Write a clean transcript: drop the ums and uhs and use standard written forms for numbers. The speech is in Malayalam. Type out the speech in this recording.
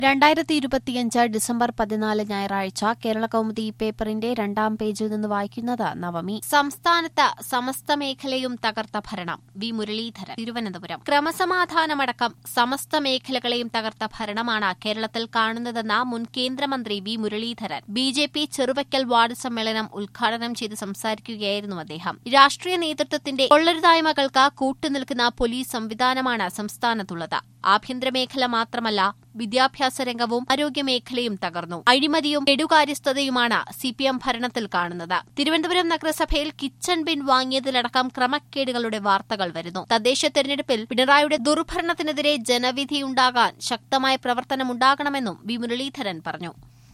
2025 ഡിസംബർ 14 ഞായറാഴ്ച കേരളകൗമുദി പേപ്പറിന്റെ 2ാം പേജിൽ നിന്ന് വായിക്കുന്നത് നവമി. സംസ്ഥാനത്ത് സമസ്ത മേഖലയും തകർത്ത ഭരണം. വി മുരളീധരൻ, തിരുവനന്തപുരം. ക്രമസമാധാനമടക്കം സമസ്ത മേഖലകളെയും തകർത്ത ഭരണമാണ് കേരളത്തിൽ കാണുന്നതെന്ന് മുൻ കേന്ദ്രമന്ത്രി വി മുരളീധരൻ ബി.ജെ.പി. ചെറുവയ്ക്കൽ വാർഡ് സമ്മേളനം ഉദ്ഘാടനം ചെയ്ത് സംസാരിക്കുകയായിരുന്നു അദ്ദേഹം. രാഷ്ട്രീയ നേതൃത്വത്തിന്റെ കൊള്ളരുതായ്മകൾക്ക് കൂട്ടുനിൽക്കുന്ന പോലീസ് സംവിധാനമാണ് സംസ്ഥാനത്തുള്ളത്. ആഭ്യന്തരമേഖല മാത്രമല്ല, വിദ്യാഭ്യാസ രംഗവും ആരോഗ്യമേഖലയും തകർന്നു. അഴിമതിയും കെടുകാര്യസ്ഥതയുമാണ് സിപിഎം ഭരണത്തിൽ കാണുന്നത്. തിരുവനന്തപുരം നഗരസഭയിൽ കിച്ചൺ ബിൻ വാങ്ങിയതിലടക്കം ക്രമക്കേടുകളുടെ വാർത്തകൾ വരുന്നു. തദ്ദേശ തെരഞ്ഞെടുപ്പിൽ പിണറായിയുടെ ദുർഭരണത്തിനെതിരെ ജനവിധിയുണ്ടാകാൻ ശക്തമായ പ്രവർത്തനമുണ്ടാകണമെന്നും വി മുരളീധരൻ പറഞ്ഞു.